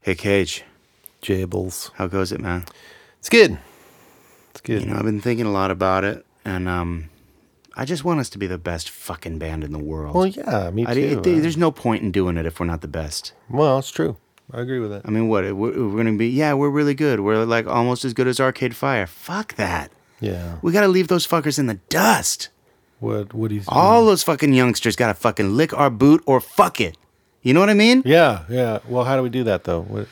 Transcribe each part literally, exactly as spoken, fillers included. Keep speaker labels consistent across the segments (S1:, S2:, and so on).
S1: Hey, Cage.
S2: Jables.
S1: How goes it, man?
S2: It's good. It's good.
S1: You know, I've been thinking a lot about it, and um, I just want us to be the best fucking band in the world.
S2: Well, yeah, me too.
S1: I, it, there's no point in doing it if we're not the best.
S2: Well, it's true. I agree with that.
S1: I mean, what? We're, we're going to be, yeah, we're really good. We're like almost as good as Arcade Fire. Fuck that.
S2: Yeah.
S1: We got to leave those fuckers in the dust.
S2: What, what do you
S1: All those fucking youngsters got to fucking lick our boot or fuck it. You know what I mean?
S2: Yeah, yeah. Well, how do we do that, though? What?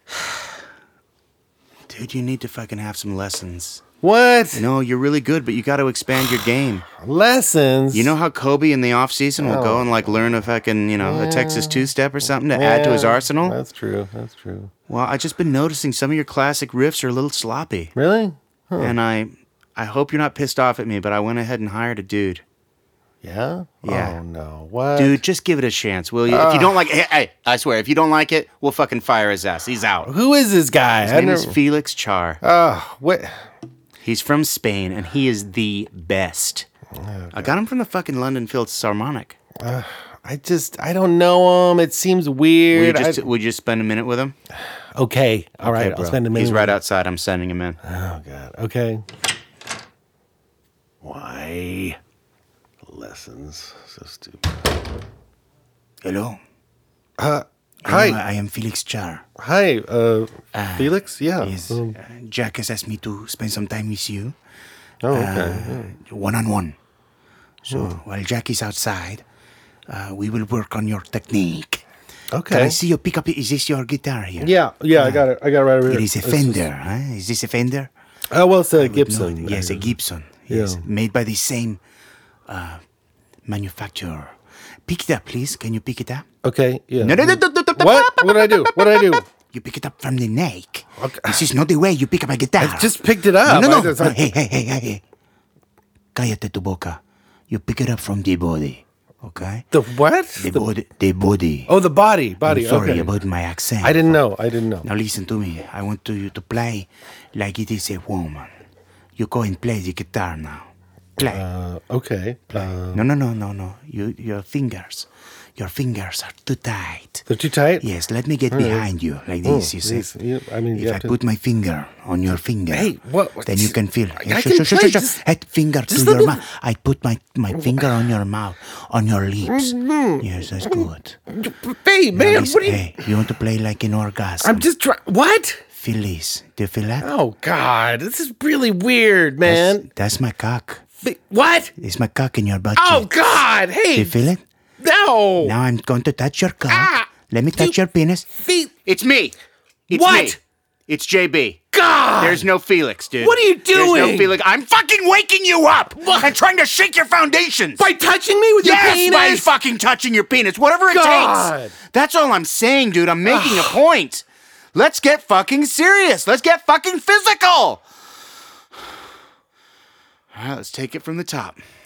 S1: Dude, you need to fucking have some lessons.
S2: What?
S1: No, you're really good, but you got to expand your game.
S2: Lessons?
S1: You know how Kobe in the off season will
S2: Oh.
S1: go and like learn a fucking, you know,
S2: Yeah.
S1: a Texas two-step or something to add to his
S2: Yeah,
S1: arsenal?
S2: That's true. That's true.
S1: Well, I just been noticing some of your classic riffs are a little sloppy.
S2: Really? Huh.
S1: And I I hope you're not pissed off at me, but I went ahead and hired a dude.
S2: Yeah?
S1: Yeah.
S2: Oh, no. What?
S1: Dude, just give it a chance, will you? If you don't like it, hey, hey, I swear, if you don't like it, we'll fucking fire his ass. He's out.
S2: Who is this guy?
S1: His
S2: I
S1: name is
S2: never-
S1: Felix Char.
S2: Oh, what?
S1: He's from Spain, and he is the best. I got him from the fucking London Philharmonic.
S2: I just, I don't know him. It seems
S1: Would you,
S2: weird.
S1: just,
S2: I-
S1: would you just spend a minute with him?
S2: okay. All right.
S1: Okay,
S2: I'll
S1: bro.
S2: spend a minute.
S1: He's right
S2: with-
S1: outside. I'm sending him in.
S2: Oh, God. Okay. Why? Lessons. So stupid.
S1: Hello.
S2: Uh,
S1: Hello,
S2: hi.
S1: I am Felix Char.
S2: Hi. Uh, Felix? Yeah.
S1: Yes.
S2: Um,
S1: Uh, Jack has asked me to spend some time with you,
S2: oh, okay.
S1: one on one. So while Jack is outside, uh, we will work on your technique.
S2: yeah.
S1: Can I
S2: Okay.
S1: see your pickup? Is this your guitar here?
S2: Yeah. Yeah. I got it. I got it right over here.
S1: It is a
S2: This
S1: Fender. Huh? Is this a Fender?
S2: Oh, well, it's a
S1: No,
S2: Gibson.
S1: yes, a Gibson. Yes,
S2: Yeah.
S1: made by the same uh, manufacturer. Pick it up, please. Can you pick it up?
S2: Okay. Yeah.
S1: No, no, no, no, no, no, no.
S2: What? What did I do? What did I do?
S1: You pick it up from the neck.
S2: Okay.
S1: This is not the way you pick up a guitar.
S2: I just picked it up.
S1: No, no,
S2: I
S1: no.
S2: just-
S1: no. Hey, hey, hey, hey, hey. Cállate tu boca. You pick it up from the body, okay?
S2: The what?
S1: The,
S2: The-
S1: body. The body.
S2: oh, the body. Body.
S1: I'm sorry
S2: okay.
S1: about my accent.
S2: I didn't know. I didn't know.
S1: Now listen to me. I want to, you to play like it is a woman. You go and play the guitar now. Play.
S2: Uh, okay. Uh,
S1: no, no, no, no, no. You, your fingers. Your fingers are too tight.
S2: they're too tight?
S1: Yes, let me get
S2: All right.
S1: behind you like
S2: Oh,
S1: this, you see.
S2: yes, you- I mean, you
S1: if I
S2: have to-
S1: put my finger on your finger,
S2: Hey, what- what-
S1: then you can feel.
S2: I-
S1: Hey,
S2: I
S1: shush,
S2: can
S1: shush, shush,
S2: play,
S1: shush.
S2: just-
S1: Head finger to
S2: just let
S1: your
S2: me-
S1: mouth. I put my, my finger on your mouth, on your lips. Yes, that's good.
S2: Hey,
S1: Now
S2: man,
S1: listen,
S2: what are you...
S1: hey, you want to play like an orgasm?
S2: I'm just trying... What?
S1: Feel this. Do you feel that?
S2: Oh, God. This is really weird,
S1: That's,
S2: man.
S1: that's my cock.
S2: Fi- What?
S1: It's my cock in your butt.
S2: Oh,
S1: cheeks.
S2: God.
S1: Do
S2: Hey.
S1: you feel it?
S2: No.
S1: Now I'm going to touch your cock.
S2: Ah!
S1: Let me touch
S2: You-
S1: your penis.
S2: Fe-
S1: It's me. It's
S2: What?
S1: me. It's J B.
S2: God.
S1: There's no Felix, dude.
S2: What are you
S1: There's no
S2: doing?
S1: Felix. I'm fucking waking you up and trying to shake your foundations.
S2: By touching me with your
S1: yes,
S2: penis?
S1: by fucking touching your penis. Whatever it
S2: God.
S1: takes. That's all I'm saying, dude. I'm making a point. Let's get fucking serious. Let's get fucking physical. All right, let's take it from the top.